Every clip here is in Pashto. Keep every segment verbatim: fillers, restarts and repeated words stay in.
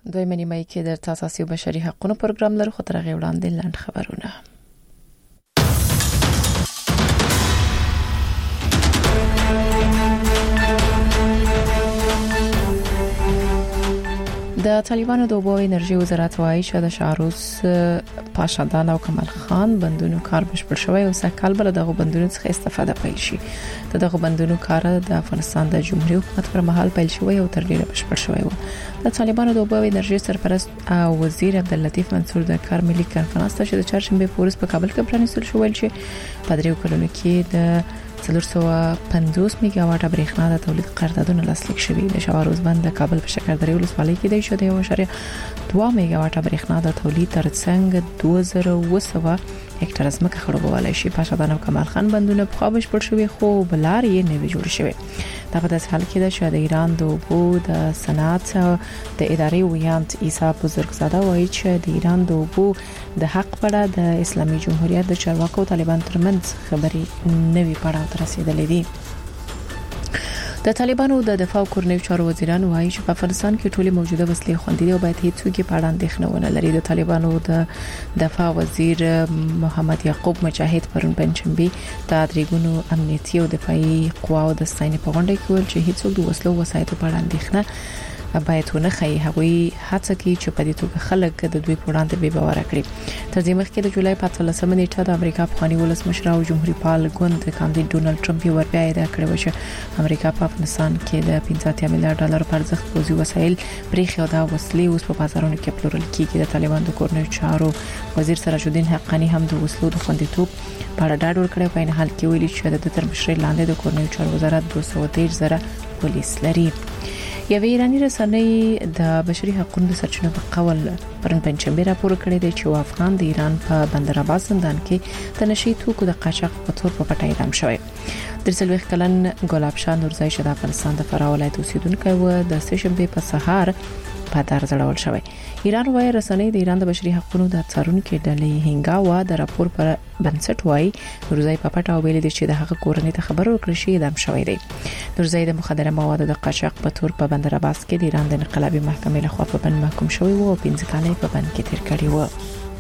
دویمه نیمه کې د اساسي او بشري حقوقو پروګرام لرو، خو تر هغه وړاندې لاند خبرونه. د طالبانو د اوبو انرژي وزارت وايي چې د شاروس پاشادان او کمال خان بندونو کار بشپړ شوی او سکهال بل دغه بندونو څخه استفاده پیل شي. دغه بندونو کار د افغانستان د جمهوریت حکومت پر مهال پیل شوی او تر ډیره بشپړ شوی و. د طالبانو د اوبو انرژي سرپرست او وزیر عبداللطیف منصور د کار ملي کانفرنس ته چې د چهارشنبه پورس په کابل کې پرانیستل شو ویل چې په دریو کلونو کې د څلور سوه پنځوس میگا واټه برېښنا د تولید قراردادونه لاسلیک شوي. د شواروز بند د کابل په شکردرې ولسوالۍ کې د شو د یو اشاریه دوه میگا واټه برېښنا د تولید ترڅنګ دوه زره اوه سوه هکټار ځمکه خړوبولای شي. پاشادان او کمال خان بندونه په خوا بشپړ شوي خو بلار یې نه وی جوړ شوی. دا په داسې حال کې ده چې د ایران د اوبو د صنعت د ادارې ویانت عیسی بزرگزاده وایي چې د ایران د اوبو د حق په اړه د اسلامي جمهوریت د چارواکو طالبان ترمنځ خبرې نوي پړاو ته رسیدلې دي. د طالبانو د دفاع او کورنیو چارو وزیران وایي چې په افغانستان کې ټولې موجوده وسلې خوندي دي او باید هیڅ څوک په اړه اندېښنه ونه لري. د طالبانو د دفاع وزیر محمد یعقوب مجاهد پرون پنځشنبه د ادریګونو امنیتي او دفاعي قواو د ستاینې په غونډه کې ویل چې هیڅ څوک د وسلو وسایطو په اړه اندېښنه باید ونه خي. هغوی هڅه کوي چې په دې توګه خلک د دوی په وړاندې بې باور کړي. تر دې مخکې د جولای په اتلسمه نیټه د امریکا پخوانی ولسمشر او جمهوریت پال ګوند کاندید ډونالد ټرمپ یې وربیا ادعا کړې و چې امریکا په افغانستان کې د پنځه اتیا میلیارډ ډالر پر ارزښت پوځي وسایل پرېښي او دا وسلې اوس په بازارونو کې پلورل کیږي. د طالبان د کورنیو چارو وزیر سراج الدین حقانی هم د وسلو د خوندیتوب په اړه ډاډ ورکړی. په عین حال کې ویلي چې د تر مشرۍ لاندې د کورنیو چارو وزارت دوه سوه دېرش زره پولیس لري. یوه ایرانی رسنۍ د بشري حقوقو د سرچینو په قول پرون پنځشنبه راپور کړی دی چې افغان د ایران په بندر عباس زندان کې د نشي توکو د قاچاق په تور په پټه اعدام شوی. درسلوخ کلن ګلاب شاه نورزای چې د افغانستان د فراه ولایت اوسیدونکی و د سهشنبه په سهار په دار ځړول شوی. ایران وايي رسنۍ د ایران د بشري حقوقو د څارونکو ډلې هنګاوا د راپور پر بنسټ وايي نورزای په پټه ویل دي چې د هغه کورنۍ ته خبر ورکړل شي اعدام شوی دی. نورزای د مخدره موادو د قاچاق په تور په بندر عباس کې د ایران د انقلابي محکمې لخوا په بند محکوم شوی و او پنځه کاله په بند کې تیر کړی و.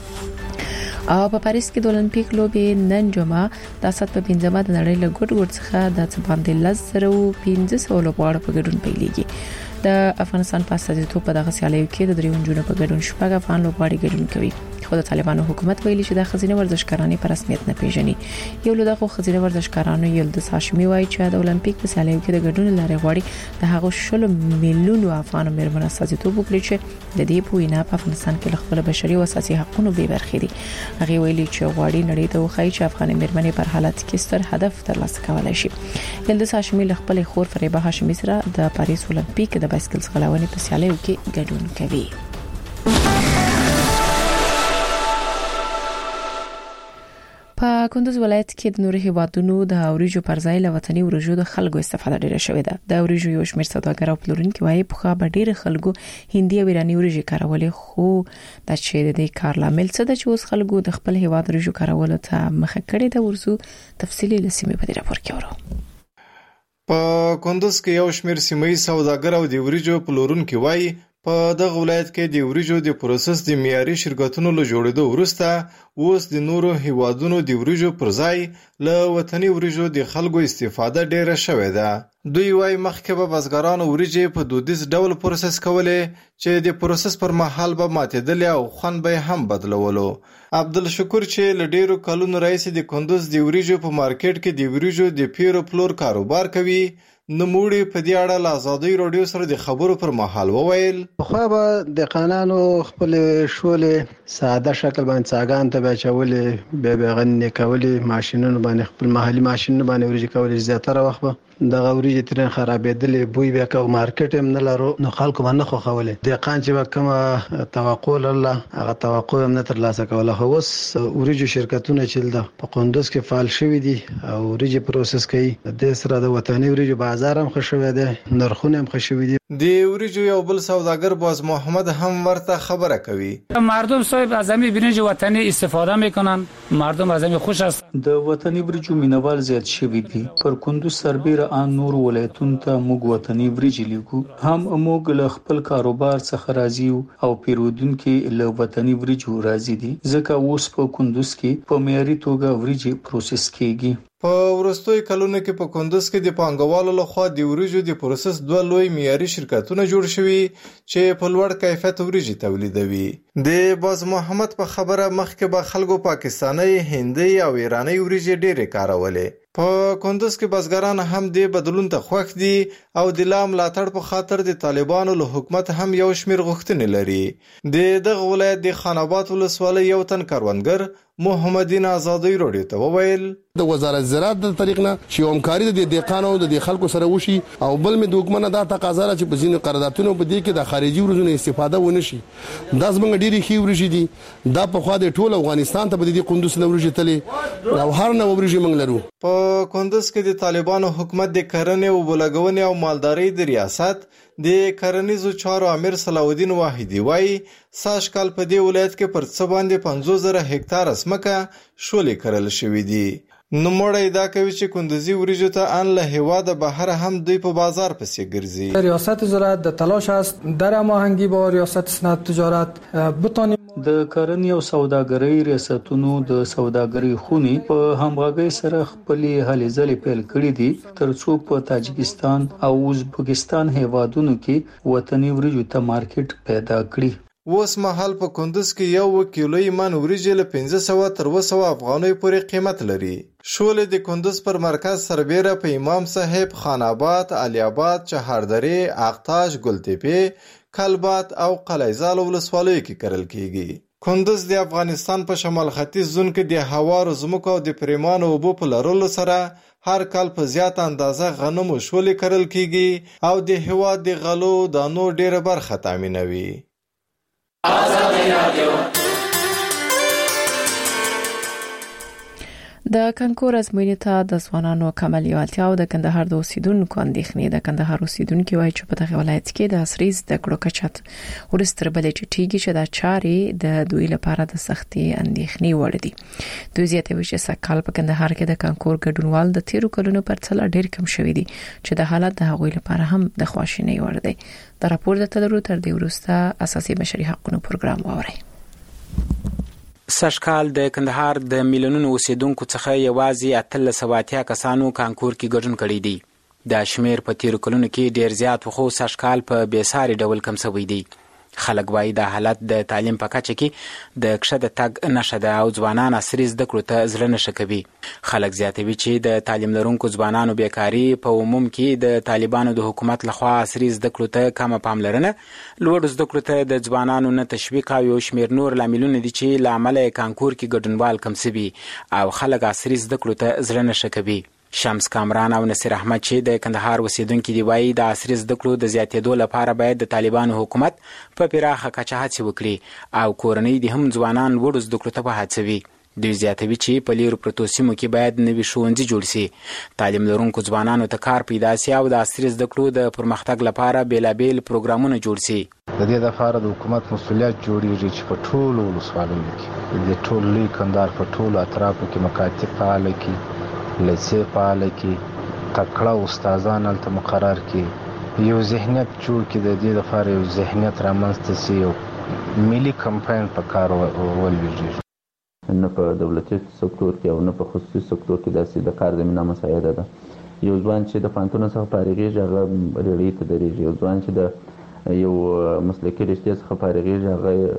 او په پاریس کې د اولمپیک لوبې نن جمعه د سات په پنځمه د نړۍ له ګډ ګډ څخه د څه باندې لزر او پنځه سوه لوبغاړو په ګډون پیلېږي. د افغانستان په استازیتوب په دغه سیالیو کې د دریو نجونو په ګډون شپږ افغان لوبغاړي ګډون کوي. خو د طالبانو حکومت ویلي چې د خزینه ورزشکارانو په رسمیت نه پیژني. یو له دغه خزینه ورزشکارانو یلدز هاشمي وایي چې د اولمپیک په سیالیو کې د ګډون لارې غواړي د هغو شل میلیونو افغان مېرمنو استازیتوب وکړي چې د دې په وینا په افغانستان کې خپل بشري او اساسي حقوقو به برخې دي. هغه ویلي چې غواړي نړۍ ته وښایي چې افغان مېرمنې پر حالت کې ستر هدف ترلاسه کولای شي. یلدز هاشمي له خپل خور فریبه هاشمي سره د پاریس اولمپیک د بایسکل ځغلونې په سیالیو کې ګډون کوي. په کندوز ولایت کې د نورو هیوادونو د اوریجو پر ځای له وطني اوریجو د خلکو استفاده ډیره شوې ده. د اوریجو یو شمېر سوداګر او پلورونکي وايي په خا به ډیره خلکو هندي او ایراني اوریجو کارولې، خو د چې د دې کار لامل څه ده چې اوس خلکو د خپل هیواد اوریجو کارولو ته مخه کړې ده. ورسو تفصیلی لسیمه په دې راپور کې ورو. په کندوز کې یو شمېر سیمې سوداګر او د اوریجو پلورونکي وايي په دغه ولایت کې د اوریجو د پروسس د معیاري شرکتونو له جوړېدو وروسته اوس د نورو هیوادونو د اوریجو پر ځای له وطني اوریجو د خلکو استفاده ډیره شوې ده. دوی وايي مخکې به بزګرانو اوریجې په دودیز ډول پروسس کولې چې د پروسس پر مهال به ماتېدلې او خوند به هم بدلولو. عبدالشکور چې له ډیرو کلونو راهیسې د کندوز د اوریجو په مارکیټ کې د اوریجو د پیرو پلور کاروبار کوي، نموړي په دې اړه له آزادۍ رادیو سره د خبرو پر مهال وویل خو به د قانونو خپل شولې ساده شکل باندې څاګان ته بچولې به به غنې کولې ماشينونو باندې خپل محلي ماشينونو باندې ورجې کولې زیاتره وخت به دغه ورجې ترن خرابېدلې بوی به کو مارکیټ هم نه لرو نو خلکو باندې خو خولې د قان چې کومه توقع الله هغه توقع هم نه تر لاسه کوله. خو اوس ورجې شرکتونه چې د په قندوز کې فعال شوي دي او ورجې پروسس کوي د سره د وطني ورجې بازار هم خوشوي دي، نرخونه هم خوشوي دي. د ورجې یو بل سوداګر باز محمد هم ورته خبره کوي. مردم صاحب از همین برنج وطنی استفاده میکنن، مردم از همین خوش است. د وطني برنجو مینوال زیات شوي دي. پر کندوز سربېره د ان نور ولایتونو ته موږ وطني وریجې لیږو. هم موږ له خپل کاروبار څخه راضي او پیرودونکو له وطني وریجو راضي دي، ځکه اوس په کندوز کې په معیاري توګه وریجې پروسس کیږي. په ورستوي کلونو کې په کندوز کې د پانګوالو لخوا د وریجو د پروسس دوه لوی معیاري شرکتونه جوړ شوي چې په لوړ کیفیت وریجې تولیدوي. د باز محمد په خبره مخکې به خلکو پاکستاني، هندي او ایراني وریجې ډېرې کارولې. په کندوز کې بزګران هم د بدلون ته خوښ دي او د لا ملاتړ په خاطر د طالبانو له حکومت هم یو شمېر غوښتنې لري. د دغه ولایت د خان آباد ولسوالۍ یو تن کروندګر محمدین آزادی راډیو ته وویل د وزارت زراعت د طریق نه چې همکاري د دهقانو د خلکو سره وشي او بل می د حکومت دا تقاضا چې په ځینو قراردادونو په دې کې د خارجي ورزونو استفاده ونه شي. دا زمونږ ډېری خي ورشي دي، دا په خوا د ټول افغانستان ته په دې کندوز نه ورشي تلې او هر نه ورشي موږ لرو. په کندوز کې د طالبانو حکومت د کرنې او بلګونې او مالدارۍ د ریاست د کرنیزو چارو امیر صلاح الدین واحدی وایي ساش کال په دې ولایت کې پر څه باندې پنځوس زره هکتار ځمکه شولې کرل شوې دي. نوموړی دا کوي چې کندوزي وریجو ته ان له هیواده بهر هم دوی په بازار پسې ګرځي. ریاست زراعت در تلاش است در هماهنگی با ریاست صنعت تجارت بتانیم د کرنې او سوداګرۍ ریاستونو د سوداګرۍ خونې په همغږۍ سره خپلې هلې ځلې پیل کړې دي ترڅو په تاجکستان او ازبکستان هیوادونو کې وطني وریجو ته مارکیټ پیدا کړي. اوس مهال په کندوز کې یو کیلو ایمان وریجې له پنځه سوه تر اوه سوه افغانیو پورې قیمت لري. شولې د کندوز پر مرکز سربیره په امام صاحب، خان آباد، علي آباد، چهاردرې، اقتاش، ګلتپې، کلبات او قلعه‌زال ولسوالیو کې کرل کیږي. کندوز د افغانستان په شمال ختیځ زون کې د هوارو ځمکو او د پریمانو اوبو په لرلو سره هر کال په زیات اندازه غنم او شولې کرل کیږي او د هیواد د غلو دانو ډیره برخه تامینوي. د کانکور ازموینې ته د ځوانانو کم لیوالتیا او د کندهار د اوسیدونکو اندېښنې د کندهار اوسیدونکو وایي چې په دغه ولایت کې د عصري زده کړو کچه ورستر بلې چټیږي چې د چارې د دوی لپاره د سختي اندېښنې وړ دي. دوی زیاتوي چې سکهال په کندهار کې د کانکور ګډونوال د تیرو کلونو پر څل ډېر کم شوی دي چې د حالت د هغوی لپاره هم د خواشینۍ وړ دی. د راپور د تدرو تر دې وروسته اساسي بشري حقوقو پروګرام واوري. سشکال د کندهار د میلیونونو اوسیدونکو څخه یوازې اتلس سوه اتیا کسانو کانکور کې ګډون کړی دی. د شمیر په تیرو کلونو کې ډیر زیات خو سشکال په بیساري ډول کم شوی دی. خلک وايي د حالت د تعلیم په کچه کې د کښه د تګ نشه ده او ځوانان عصري زده کړو ته زړه نشه کوي. خلک زیاتوي چې د تعلیم لرونکو ځوانانو بیکاري په عموم کې د طالبانو د حکومت لخوا عصري زده کړو ته کمه پاملرنه، لوړ زده کړو ته د ځوانانو نه تشویق او یو شمیر نور لاملونه دي چې له امله کانکور کې ګډونوال کم شوي او خلک عصري زده کړو ته زړه نشه کوي. شمس کامران او نصیر احمد چې د کندهار اوسیدونکي دی وایي د عصري زده کړو د زیاتېدو لپاره باید د طالبانو حکومت په پراخه کچه هڅې وکړي او کورنۍ د هم ځوانان وړو زده کړو ته وهڅوي. دوی زیاتوي چې په لیرو پرتو سیمو کې باید نوي ښوونځي جوړ شي، تعلیم لرونکو ځوانانو ته کار پیدا شي او د عصري زده کړو د پرمختګ لپاره بیلابیل پروګرامونه جوړ شي. د دې لپاره د حکومت مسؤلیت جوړیږي چې په ټولو ولسوالیو کې د ټول لوی کندهار په ټولو اطرافو کې مکاتب فعال کړي، لیسې فعال کړي، تکړه استادان هلته مقرر کړي، یو ذهنیت جوړ کړي. د دې لپاره یو ذهنیت رامنځته شي، یو ملي کمپاین په کار ولویږي. نه په دولتي سکتور کې او نه په خصوصي سکتور کې داسې د کار زمینه مساعده ده. یو ځوان چې د پوهنتون څخه فارغېږي هغه ریړۍ ته درېږي، یو ځوان چې د یو مسلکي رشتې څخه فارغېږي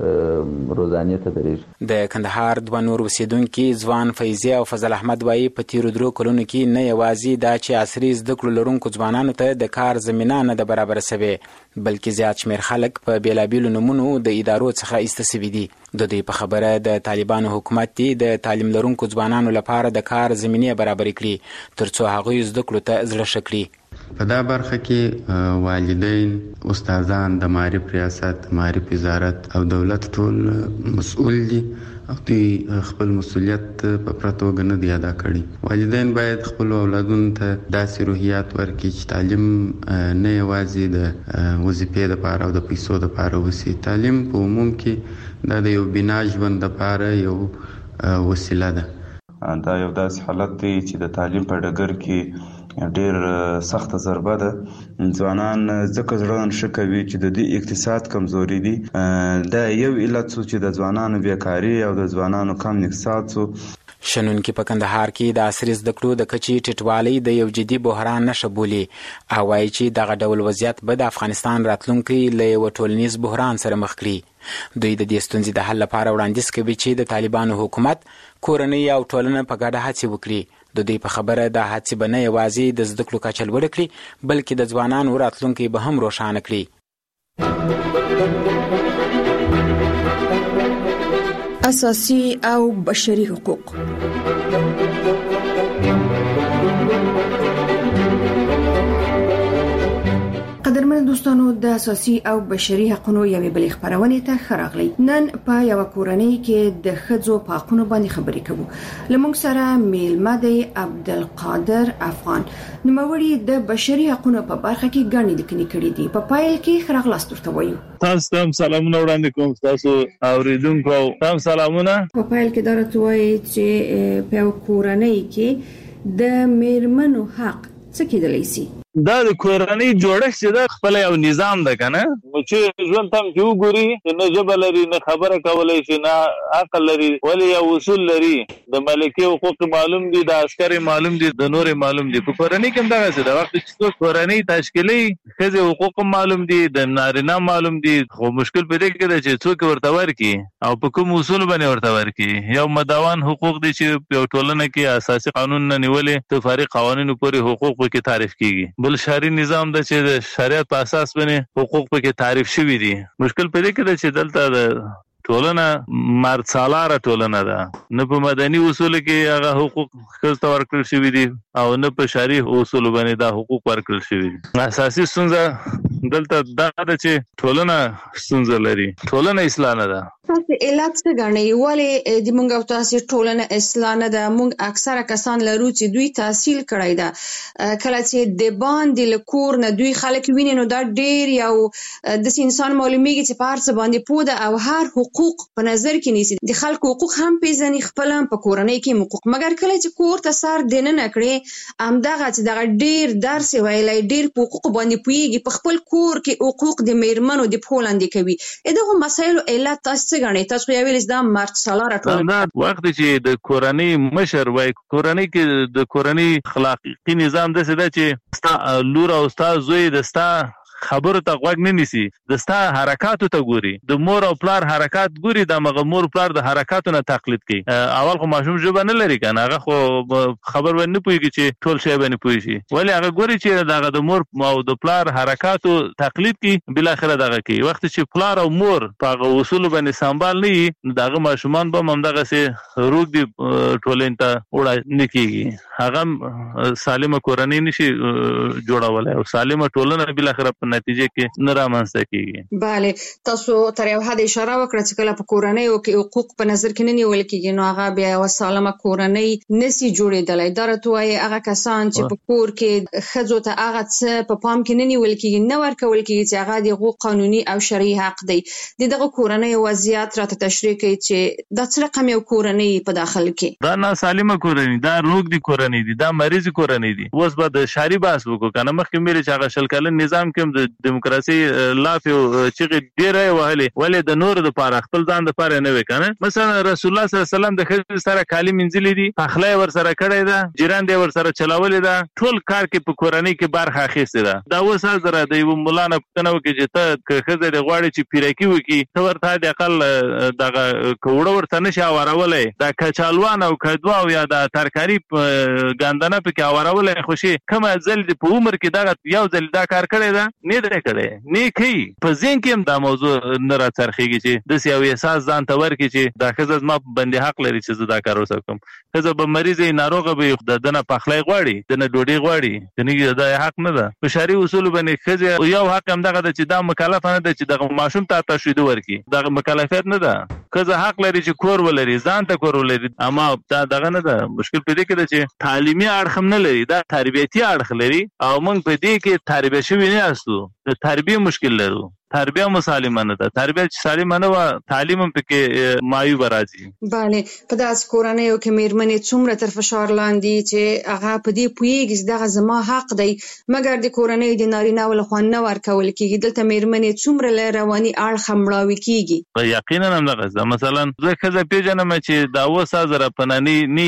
هغه روزانې ته درېږي. د کندهار دوه نور اوسیدونکي ځوان فیضي او فضل احمد وایي په تیرو درو کلونو کې نه یوازې دا چې عصري زده کړو لرونکو ځوانانو ته د کار زمینه نه ده برابره سوې بلکې زیات شمېر خلک په بېلابېلو نومونو د ادارو څخه ایسته سوي دي. د دوی په خبره د طالبانو حکومت دی د تعلیم لرونکو ځوانانو لپاره د کار زمینې برابرې کړي ترڅو هغوی زده کړو ته زړه ښه کړي. په دا برخه کې والدین، استادان، د معارف ریاست، معارف وزارت او دولت ټول مسؤل دي او دوی خپل مسؤلیت په پوره توګه نه دی ادا کړی. والدین باید خپل اولادونو ته داسې روحیات ورکړي چې تعلیم نه یوازې د وظیفې دپاره او د پیسو دپاره وسي. تعلیم په عموم کې دا د یو بنا ژوند دپاره یو وسیله ده. دا یو داسې حالت دی چې د تعلیم په ډګر کې ډېر سخته ضربه ده. ځوانان ځکه زړه ښه کوي چې د دې اقتصاد کمزوري دي. دا یو علت څو چې د ځوانانو بیکاري او د ځوانانو کم اقتصاد څو. شنونکي په کندهار کې د عصري زده کړو د کچې ټیټوالی د یو جدي بحران نښه بولي او وایي چې دغه ډول وضعیت به د افغانستان راتلونکی له یو ټولنیز بحران سره مخ کړي. دوی د دې ستونزې د حل لپاره وړاندیز کوي چې د طالبانو حکومت کورنۍ او ټولنه په ګډه هڅې وکړي. د دوی په خبره دا هڅې به نه یوازې د زده کړو کچه لوړه کړي بلکې د ځوانانو راتلونکی به هم روښانه کړي. اساسي او بشري حقوق. قدرمن دوستانو د اساسي او بشري حقوقو یوې بلې خبرونه ته خراغلی. نن په یو کورنۍ کې د ښځو په حقوقو باندې خبرې کوو. لمونږ سره میلمه دی عبدالقادر افغان. نوموړي د بشري حقوقو په برخه کې ګڼې لیکنې کړې دي. په پایل کې خراغلاست ورته وایو. تاسو ته سلامونه وړاندې کوم. تاسو اوریدونکو ته سلامونه. په پایل کې درته وایي چې په کورنۍ کې د میرمنو حق څه کېدلی شي. دا د کورنۍ جوړښت چې دا خپل یو نظام ده کنه چې ژوند تم چې وګوري نه ژبه لري نه خبره کولای شي نه عقل لري ولی یو اصول لري. د ملکي حقوق معلوم دي د عسکر معلوم دي د نور معلوم دي. په کورنۍ کې دا څه د وخت چې کورنۍ تشکیلي خزه حقوق معلوم دي د نارینه معلوم دي. خو مشکل پیدا کېږي چې څوک ورته ورکی او په کوم اصول باندې ورته ورکی. یو مداوان حقوق دي چې په ټولنه کې اساسي قانون نه نیولې ته فارغ قوانینو پورې حقوق کې تعریف کیږي. بل شهري نظام د چې د شریعت په اساس باندې حقوق پکې تعریف شوي دي. مشکل پیدا کېږي چې دلته د ټولنه مرد سالاره ټولنه ده. نه په مدني اصول کې هغه حقوق ښځو ورکړل شوي دي او نه په شرعي اصول باندې دا حقوق ورکړل شوي دي. اساسي ستونزه دلته دا ده چې ټولنه ستونزه لري. ټولنه اصلاح نه ده. تاسو علت څه ګڼئ؟ ولې د موږ او تاسو ټولنه اصلاح نه ده؟ موږ اکثره کسان لرو چې دوی تحصیل کړی ده. کله چې د باندې له کور نه دوی خلک ویني نو دا ډېر یو داسې انسان معلومیږي چې په هر څه باندې پوه ده او هر حقوق په نظر کې نیسي. د خلکو حقوق هم پیژني خپل هم په کورنۍ کې حقوق. مګر کله چې کور ته سر دننه کړي همدغه چې دغه ډېر درس ویلی ډېر په حقوق باندې پوهېږي په خپل کور کې حقوق د میرمنو د پښو لاندې کوي. دغو مسایلو علت تاسو څه ګڼئ؟ تاسو خو یې ویل دا مرد سالاره ټولنه وخت چې د کورنۍ مشر وای کورنۍ کې د کورنۍ اخلاقي نظام داسې ده چې ستا لور او ستا زوی د ستا خبرو ته غوږ نه نیسي د ستا حرکاتو ته ګوري. د مور او پلار حرکات ګوري د مغه مور پلار د حرکاتو نه تقلید کوي. اول خو ماشوم ژبه نه لري کنه هغه خو خبر ونه پويږي چې ټول شی باندې پوي شي. ولی هغه ګوري چې دغه د مور او د پلار حرکاتو تقلید کوي بل اخره دغه کوي. وخت چې پلار او مور په اصول باندې سنبال نه دغه ماشومان به هم دغه سي روغ دي ټولین ته وړا نه کیږي. هغه سالمه کورنۍ نشي جوړولای او سالمه ټولنه بل اخره نتیجه کې نه رامنځته کیږي. بله تاسو تر یو حد اشاره وکړه چې کله په کورنۍ کې حقوق په نظر کې نه نیول کیږي نو هغه بیا یو سالمه کورنۍ نسی جوړېدلی. دا راته وایي هغه کسان چې په کور کې ښځو ته هغه څه په پام کې نه نیول کیږي نه ورکول کیږي چې هغه د هغو قانوني او شرعي حق دی. د دغه کورنۍ وضعیت راته تشریح کوي چې دا څه رقم یو کورنۍ په داخل کې دا ناسالمه کورنۍ دا روغ دي کورنۍ دي دا مریض کورنۍ دي. اوس به د شاري بحث وکړو کنه مخکې مې چې هغه شل کلن نظام کې د دیموکراسي لافي چې ډیره وهلې ولې د نور د پاره خپل ځان د پاره نه وکنه. مثلا رسول الله صلی الله علیه وسلم د خځې سره کالی منځلې دي اخلاق ور سره کړی ده جیران دی ور سره چلاولې ده ټول کار کې په کورنۍ کې برخه اخیسته ده. دا وسه زره د یو مولانا پښتنه وکي چې ته خځې د غواړي چې پیرکی وکي ته ورته د اقل دغه کوړه ورته نشه اورولې دا کچالوان او کدوا او یا د ترکاری ګاندنه په کې اورولې خوشي کومه ځل په عمر کې دا یو ځل دا کار کړی ده نه درې کړي نه کوي. په ځین کې هم دا موضوع نه را څرخيږي چې د سیاوي احساس ځان ته ورکړي چې دا خزه ما باندې حق لري چې زه دا کار وکم. خزه به مریض ناروغه به د دنه پخلای غواړي دنه ډوډۍ غواړي دنه دا حق نه ده. په شرعي اصول باندې خزه یو حق هم دغه چې دا مکلف نه ده چې دغه ماشوم ته تشوید ورکړي. دا مکلفیت نه ده. خزه حق لري چې کور ولري ځان ته کور ولري اما دا دغه نه ده. مشکل پیدا کېږي چې تعلیمي اړخ هم نه لري دا تربیتي اړخ لري او موږ په دې کې تربیه شوی نه اسو د تربیه مشکل لرو. تربیه مسالمه نه ده، تربیه چې سالمه نه و تعلیم هم پکې معیوب راځي. بله، په داسې کورنیو کې میرمنې څومره تر فشار لاندې چې هغه په دې پوهېږي چې دغه زما حق دی، مګر د کورنۍ د نارینه‌و لخوا نه ورکول کېږي. دلته میرمنې څومره له رواني اړخه مړاوې کېږي. یقینا همدغه ده. مثلا زه ښځه پېژنم چې د اوه سوه زره په ننني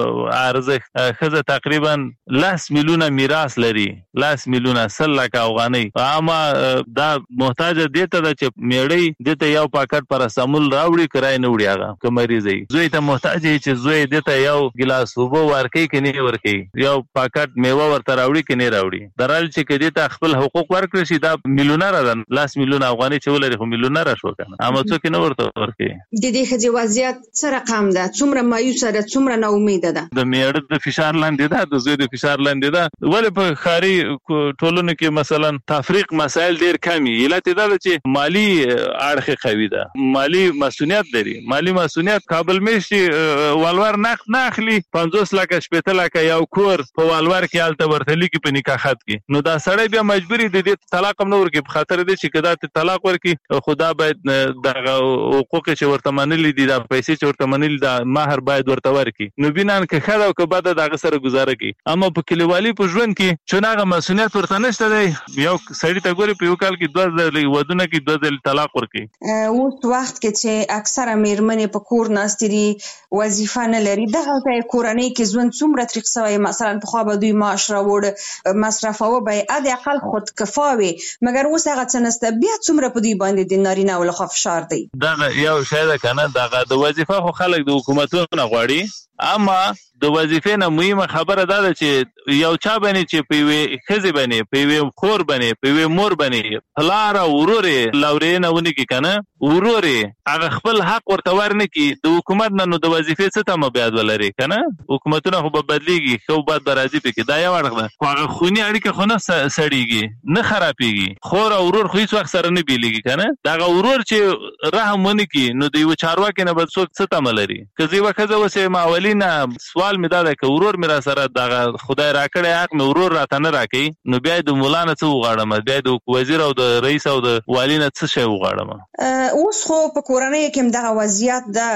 ارزښت ښځه تقریبا لس میلیونه میراث لري، لس میلیونه سل لکه افغانۍ. اما دا محتاجه دې ته ده چې میړی دې ته یو پاکټ پاراسټامول راوړي، کرای نه وړي هغه که مریض وي. زوی ته محتاج وي چې زوی دې ته یو ګیلاس اوبه ورکوي که نه ورکوي، یو پاکټ میوه ورته راوړي که نه راوړي. درحال چې که دې ته خپل حقوق ورکړي شي، دا میلیونره ده، لس میلیونه افغانۍ چې ولري خو میلیونره شو که نه، اما څوک نه ورته ورکوي. د دې ښځې وضعیت څه رقم ده؟ څومره مایوسه ده؟ څومره ناامیده ده؟ د میړه د فشار لاندې ده، د زوی د فشار لاندې ده. ولې په ښاري ټولنو کې مثلا تفریق مسایل ډیر کم وي؟ علت دا ده چې مالی اړخ قوي ده، مالی مسؤلیت لري. مالی مسؤلیت کابل میشي والور نقد نه اخلي، پنځوس لکه شپېته لکه یو کور په والور کې هلته ورته لیکي په نکاح خط کې، نو دا سړی بیا مجبوري د دې طلاق هم نه ورکوي په خاطر دې چې که دا طلاق ورکړي خو دا باید دغه حقوق چې ورته منلي دي، دا پیسې چې ورته منلي دا مهر باید ورته ورکړي. نو بینان که ښه ده او که بده د هغه سره ګزاره کوي. اما په کلیوالي په ژوند کې چون هغه مسؤلیت ورته نشته دی، یو سړي ته ګوري په یو کال کې دوه ځلې ودونه کوي، دوه ځلې طلاق ورکوي. اوس وخت کې چې اکثره میرمنې په کور ناستې دي، وظیفه نه لري، دغه ځای کورنۍ کې ژوند څومره تریخ سوی. مثلا پخوا به دوی معاش راوړ، مصرفاوه به یې حداقل خودکفا وي، مګر اوس هغه څه نشته. بیا څومره په دوی باندې د نارینه‌و لخوا فشار دی. دغه یو شی ده که نه، دغه د وظیفه خو خلک د حکومتونو نه غواړي، اما د وظیفې نه مهمه خبره دا ده چې یو چا باندې چې په یوې ښځې باندې، په یوې خور باندې، په یوې مور باندې پلار او ورور یې لورینه ونه کړي که نه، ورور یې هغه خپل حق ورته ورنه کړي د حکومت نه، نو د وظیفې څه تمه بیاد ولري که نه. حکومتونه خو به بدلېږي، ښه او بد به راځي پکې، دا یو اړخ ده. خو هغه خوني اړیکه خو نه سړېږي، نه خرابېږي. خور او ورور خو هېڅ وخت سره نه بېلېږي که نه. دغه ورور چې رحم ونه کړي نو د یوه چارواکي نه به څوک څه تمه لري. که زه یوه ښځه اوس یم اولي نه، سوال مې دا ده که ورور مې را سره دغه خدای راکړی حق مې ورور راته نه راکوي، نو بیا د ملا نه څه وغواړم؟ بیا د وزیر او د رئیس او د والي نه څه شی وغواړم؟ اوس خو په کورنۍ کې هم دغه وضعیت ده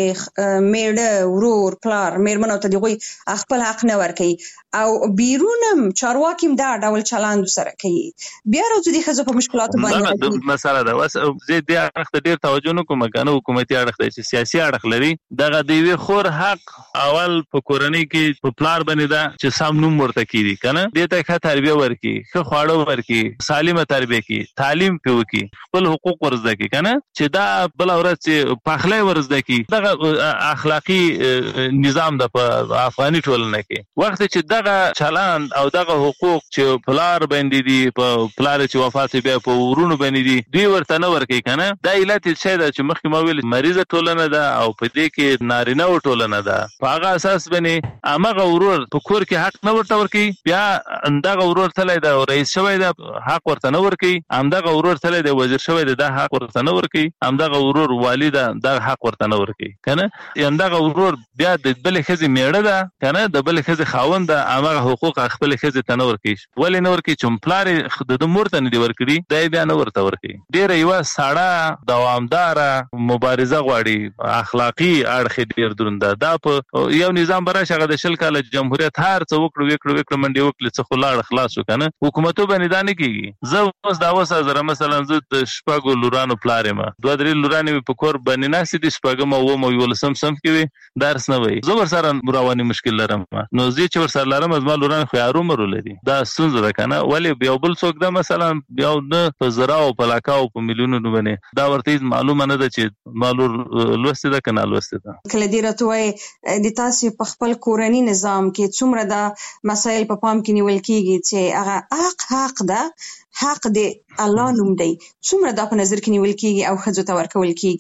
چې میړه، ورور، پلار میرمنو ته د هغوی خپل حق نه ورکوي، او بیرون هم چارواکي هم دا ډول چلند سره کوي. بیا راځو د ښځو په مشکلاتو باندې مسله ده. اوس زه دې اړخ ته ډېر توجه نه کوم، که نه حکومتي اړخ دی چې سیاسي اړخ لري. دغه د یوې خور حق اول په کورنۍ کې په پلار باندې ده چې سم نوم ورته کړي که نه، دې ته ښه تربیه ورکړي، ښه خواړه ورکړي، سالمه تربیه کړي، تعلیم پرې وکړي، خپل حقوق ور زده کړي که نه، چې دا بله ورځ چې پخلی ور زده کړي. دغه اخلاقي نظام ده په افغاني ټولنه کې. وخت چې دغه چلند او دغه حقوق چې پلار باندې دي، په پلار چې وفات بیا په ورونو باندې دي، دوی ورته نه ورکوي که نه. دا علت شی ده چې مخکې ما ویل مریضه ټولنه ده او په دې کې نارینه و ټولنه ده. په هغه اساس باندې همغه ورور په کور کې حق نه ورته ورکوي، بیا همدغه ورور تللی ده رئیس شوی ده حق ورته نه ورکوي، همدغه ورور تللی ده وزیر شوی ده دا حق ورته نه ورکوي، همدغه ورور والی ده دا حق ورته نه ورکوي که نه. همدغه ورور بیا د بلې ښځې میړه ده که نه، د بلې ښځې خاوند ده، همغه حقوق خپلې ښځې ته نه ورکوي. ولې نه ورکوي؟ چې پلار یې د ده مور ته نه دي ورکړي، دا یې بیا نه ورته ورکوي. ډېره یوه سړه دوامداره مبارزه غواړي، اخلاقي اړخ یې ډېر دروند ده. دا په یو نظام به راشي هغه د شل کاله جمهوریت هر څه وکړو وکړو وکړو منډې وکړې څه خو لاړه خلاص شو که نه. حکومتو باندې دا نه کېږي. زه اوس دا اوس زره مثلا زه د شپږو لورانو پلار یم، دوه درې لورانې مې په کور باندې ناستې دي، شپږم او اووم او یولسم صنف کې وي، درس نه وایي. زه ورسره رواني مشکل لرم، نو زه چې ورسره لرم زما لوران خو یارو مرو لري، دا ستونزه ده که نه. ولې یو بل څوک ده مثلا بیا نه په زراو په لاکاو په میلیونونو باندې دا ورته معلومه نه ده چې ما لور لوستې ده که نه لوستې ده. کله دې راته وایي د تاسې په خپل کورني نظام کې څومره دا مسایل په پام کې نیول کېږي چې هغه حق حق ده، حق د الله نوم دی، څومره دا په نظر کې نیول کېږي او ښځو ته ورکول کېږي؟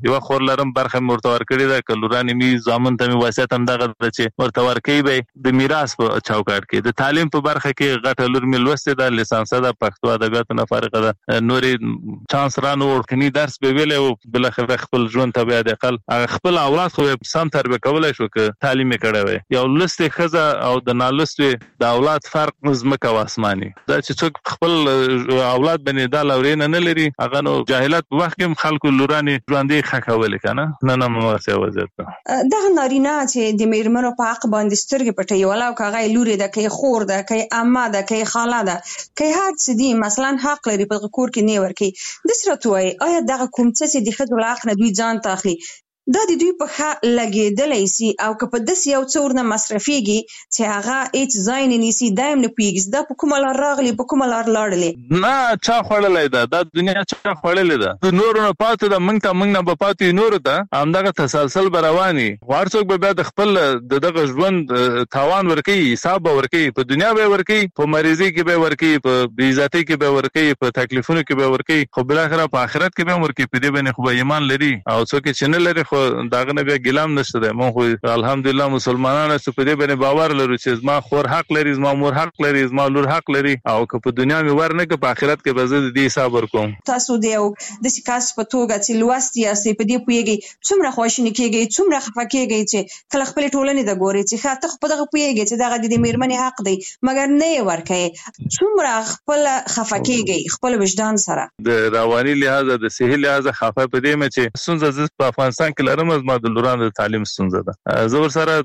یو خور لرم برخه مرته ورکړی ده کلورانی می زامن ته می وصیت هم دغه چې مرته ورکړي به د میراث په چوکاټ کې د تعلیم په برخه کې غټه لور می لوسته ده لیسانس ده پښتو ادبیات نه فارغه ده نورې چانس رانو ورکني درس به ویل او بل خپل ژوند ته به د خپل خپل اولاد خو سم تربیه کولای شو ک تعلیم کړه وي یو لسته خزه او د نالسته د اولاد فرق مزمکه واسماني دا چې څوک خپل اولاد بنې دا لورین نه لري هغه نو جاهلات په وخت کې خلکو لوراني ژوندې خخول کنه نه نه مو څه وځه دغه نارینه چې د میرمنو په حق باندې سترګې پټي ولا او کغه لوري ده کې خور ده کې اما ده کې خاله ده کې هر څه دي مثلا حق لري په کور کې نه ورکی د سرتوي آیا دغه کوم څه چې د خځو لاخ نه دوی ځان تاخلي دا د دوی په ښه لګېدلی سي او که په داسې یو څه ورنه مصرفېږي چې هغه هېڅ ځای نه نیسي دا هم نه پوهېږي دا په کومه لار راغلي په کومه لار لاړلې نه چا خوړلی ده دا دنیا چا خوړلې ده د نورو نه پاتې ده موږ ته موږ نه به پاتې نورو ته همدغه تسلسل به روان وي خو هر څوک به بیا د خپل د دغه ژوند تاوان ورکوي حساب به ورکوي په دنیا به یې ورکوي په مریضۍ کې به یې ورکوي په بېعزتۍ کې به یې ورکوي په تکلیفونو کې به یې ورکوي خو بالاخره په آخرت کې به هم ورکوي په دې باندې خو به ایمان لري او څوک چې نه لري خو دغه نه بیا ګیلام نشته دی مونږ خو الحمدلله مسلمانان یو په دې باندې باور لرو چې زما خور حق لري زما مور حق لري زما لور حق لري او که په دنیا مې ور نه که په آخرت کې به زه د دې حساب ورکوم تاسو د یو داسې کس په توګه چې لوستي یاستئ په دې پوهېږئ څومره خواشیني کېږئ څومره خفه کېږئ چې کله خپلې ټولنې ته ګورئ چې ښه ته خو په دغه پوهېږئ چې دغه د مېرمنې حق دی مګر نه یې ورکوئ څومره خپله خفه کېږئ خپل وجدان سره د رواني لحاظه د صحي لحاظه خفه په دې مې چې ستونزه زه په افغانستان کې لرم زما د لورانو د تعلیم ستونزه ده زه ورسره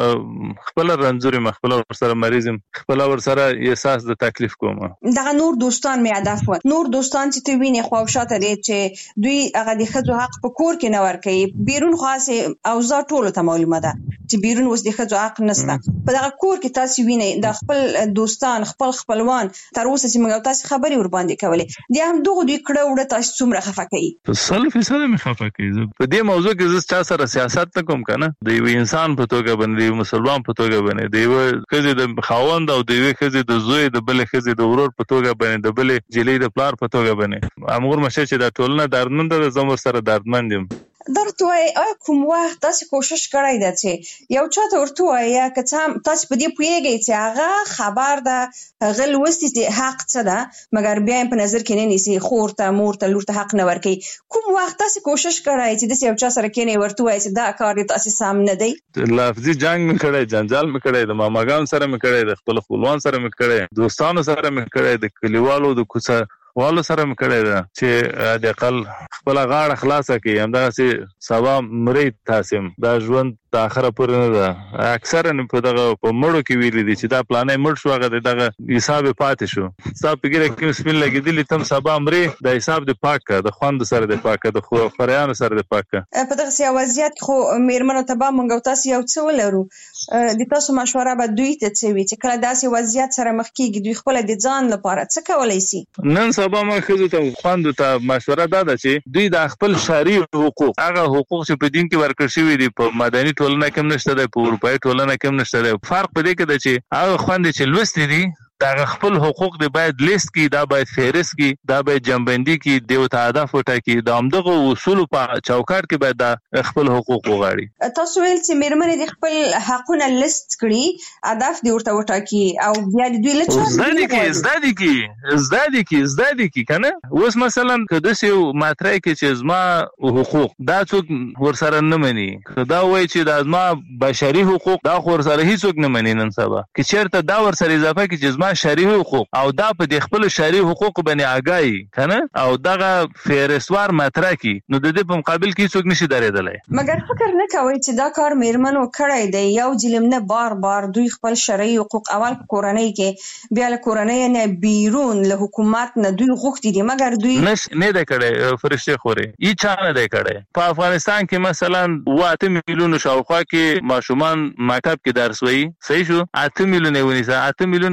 خپل رنځور یم خپل ورسره مریض یم خپل ورسره احساس د تکلیف کوم دغه نور دوستان مې هدف و نور دوستان چې ته وینې خو او شاته دي چې دوی هغه د ښځو حق په کور کې نه ورکوي بیرون خاصه اوضاع ټولو ته معلومه ده چې بیرون اوس د ښځو حق نشته په دغه کور کې تاسو وینئ د خپل دوستان خپل خپلوان تر اوسه چې موږ تاسو خبرې ور باندې کولې د هم دغه دوی کړه وړه تاسو څومره خفه کوي په سل فیصد مې خفه کوي په دې موضوع کې زه چا سره سیاست نه کوم کنه د یو انسان په توګه باندې یو مسلمان په توګه باندې د یو ښځې د خاوند او د یو ښځې د زوی د بل ښځې د ورور په توګه باندې د بل جلې د پلار په توګه باندې امور مشه چې د ټولنه دردمند ده زموږ سره دردمند یم درته وایي آیا کوم وخت تاسو کوشش کړی ده چې یو چا ته ورته وایي یا که څه هم تاسو په دې پوهېږئ چې هغه خبر ده هغه لوستي چې حق څه ده مګر بیا یې په نظر کې نه نیسي خور ته مور ته لور ته حق نه ورکوي کوم وخت تاسو کوشش کړی چې داسې یو چا سره کښېنئ ورته وایي چې دا کار یې تاسې سم نه دی لفظي جنګ مې کړی جنجال مې کړی د ماماګانو سره مې کړی د خپلو خپلوان سره مې کړی دوستانو سره مې کړی د کلیوالو د کوڅه والو سره مې کړی ده چې د اقل خپله غاړه خلاصه کړي همدغسې سبا مرئ تاسې دا ژوند د آخره پورې نه ده اکثرا په دغه په مړو کې ویلي دي چې دا پلانی مړ شو هغه د دغه حساب یې پاتې شو ستا په ګیره کې سپین لګېدلي ته هم سبا مرې د حساب دې پاک کړه د خوندو سره دې پاک کړه د خوریانو سره دې پاک کړه په دغسې یو وضعیت کې خو مېرمنو ته به موږ او تاسو یو څه ولرو د تاسو مشوره به دوی ته څه وي چې کله داسې وضعیت سره مخ کېږي دوی خپله د ځان لپاره څه کولی سي نن سبا ما ښځو ته خوندو ته مشوره دا ده چې دوی د خپل شرعي حقوق هغه حقوق چې په دین کې ورکړل شوي دي په مدني ټولنه کې هم نشته دی په اروپایي ټولنه کې هم نشته دی فرق په دې کې ده چې هغه خویندې چې لوستې دي دا خپل حقوق دی باید لیست کی دا باید فهرست کی دا باید جنبندی کی دیو ته هدف وټاکي د همدغه اصول په چوکاټ کې باید دا خپل حقوق وغواړي تاسو ویل چې مېرمنې د خپل حقونه لیست کړي هدف دی ورته وټاکي او بیا د دوی له چا زده دي کې زده دي کې زده دي کې زده دي کې کنه اوس مثلا که داسې یو ماتری کې چې زما حقوق دا څوک ورسره نه مني دا وایي چې دا زما بشري حقوق دا خو ورسره هیڅوک نه مني نن سبا که چېرته دا ورسره اضافه کړي چې زما شرعي حقوق او دا په د خپل شرعي حقوق باندې آګاهي کنه او دغه فهرستوار مطرح کی نو د دې په مقابل کې څوک نشي درېدلی مګر فکر نه کوئ چې دا کار مېرمنو کړی دی یو ځل نه بار بار دوی خپل شرعي حقوق اول په کورنۍ کې بیا له کورنۍ نه بیرون له حکومت نه دوی غوښتي دي مګر دوی نش نه دی کړی فرشته خوري هیڅ چا نه دی کړی په افغانستان کې مثلا واته میلیونو شاوخوا کې ماشومان مکتب کې درس وایي صحیح شو اته میلیونه ونیسه اته میلیونه کې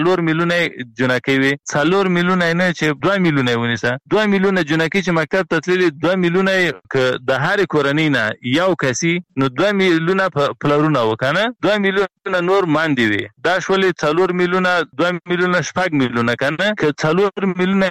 څلور میلیونه جنکۍ وي، څلور میلیونه نه چې دوه میلیونه ونیسه، دوه میلیونه جنکۍ چې مکتب ته تللي، دوه میلیونه که د هرې کورنۍ نه یو کسي نو دوه میلیونه پلرونه وکنه، دوه میلیونه نور ماندې وي، دا شولې څلور میلیونه، دوه میلیونه شپږ میلیونه کنه، که څلور میلیونه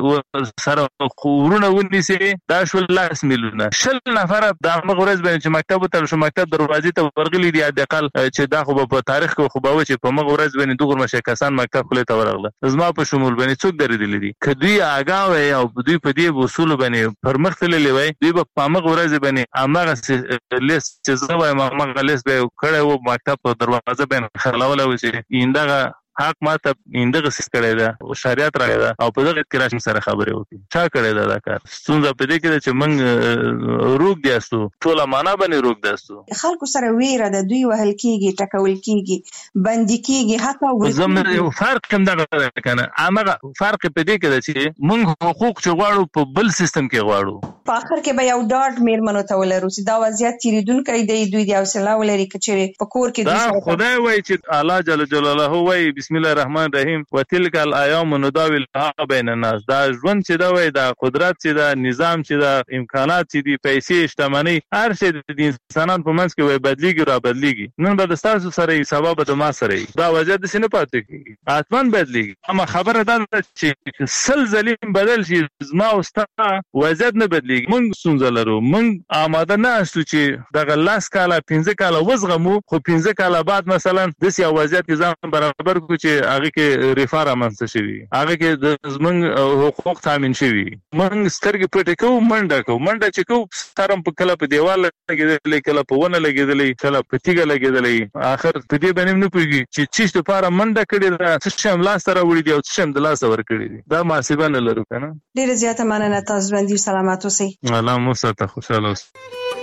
سره ورونه ونیسي دا شول لس میلیونه. شل نفره د هغه ورځ باندې چې مکتب ته شو مکتب دروازې ته ورغلي دي، د اقل چې دا خو په تاریخ کې خو به و چې په مغه ورځ باندې دغه مشه کسان مکتب خلې ته ورغله، زما په شمول باندې څوک درېدلې دي. که دوی آګاه وي او دوی په دې اصول باندې پرمخ تللی وي، دوی په مغه ورځ باندې هغه لیست چې زه وایم هغه لیست به کړی و مکتب په دروازه باندې خلوله و چې ایندغه حق ماته اندغه سیس کړی ده، شریعت راغی ده او په دغه کې راشم سره خبرې وکړي. چا کړی ده دا کار؟ ستونزه په دې کې ده چې موږ روږ دیاستو، ټوله معنا باندې روږ دیاستو. خلکو سره ویره ده، دوی وهل کېږي، ټکول کېږي، بندي کېږي، حتی ورته یو فرق هم دغه ده کنه. هغه فرق په دې کې ده چې موږ حقوق چې غواړو په بل سیستم کې غواړو. په اخر کې به یو ډاډ میرمنو ته ولرو چې دا وضعیت تیریدونکی دی، دوی د حوصله ولري که چېرې په کور کې دا خدای وایي چې الله جل جلاله وایي بسم الله الرحمن الرحیم وتلک الایام نداولها بین الناس. دا ژوند چې دا وایي، دا قدرت چې دا نظام چې دا امکانات چې دي، پیسې، شتمنۍ، هر شی د انسانانو په منځ کې وایي بدلیږي را بدلیږي. نن به د ستاسو سره یې، سبا به د ما سره یې. دا وضعیت داسې نه پاتې کېږي، حتما بدلیږي. اما خبره دا ده چې سل ځلې بدل شي زما او ستا وضعیت نه بدلیږي. موږ ستونزه لرو، موږ آماده نه یاستو چې دغه لس کاله پنځه کاله وزغمو، خو پنځه کاله بعد مثلا داسې یو وضعیت ځان برابر کړو چې هغه کې رفاه رامنځته شوي، هغه کې د زموږ حقوق تامین شوي. موږ سترګې پټې کوو، منډه کوو، منډه چې کوو سر هم کله په دیوال لګېدلی، کله په ونه لګېدلی، کله په تیږه لګېدلی. آخر په دې باندې نه پوهېږي چې چیش دپاره منډه کړې ده، څه شی هم لاسته راوړي دي او څه شی هم د لاسه ورکړي دي. دا محاسبه نه لرو که نه. ډېره زیاته مننه، تاسو ژوندي او سلامت اوسئ. الله مو ساته، خوشحاله اوسئ.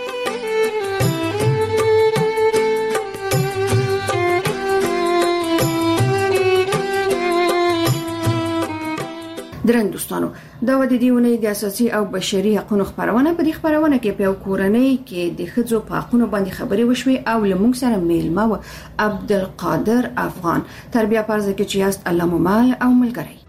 درنو دوستانو، دا و د دې ونې د اساسي او بشري حقوقو خبرونه. په دې خبرونه کې په کورنۍ کې د ښځو په حقوقو باندې خبرې وشوي او لمونږ سره میلمه و عبدالقادر افغان. تربیه پرځ کې چې یاست الله مو مال او ملګری.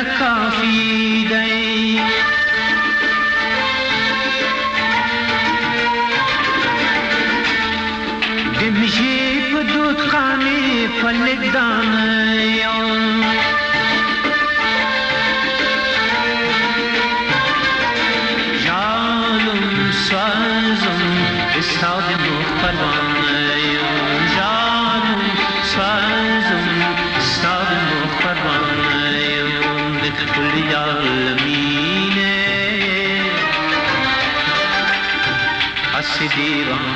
کافی دی دمشي په دود خاني فلک دان یوم جالم سوازم استاد مخ پروانه یوم جالم سوازم استاد مخ پروانه یوم دکل عالمینه اسی دیوان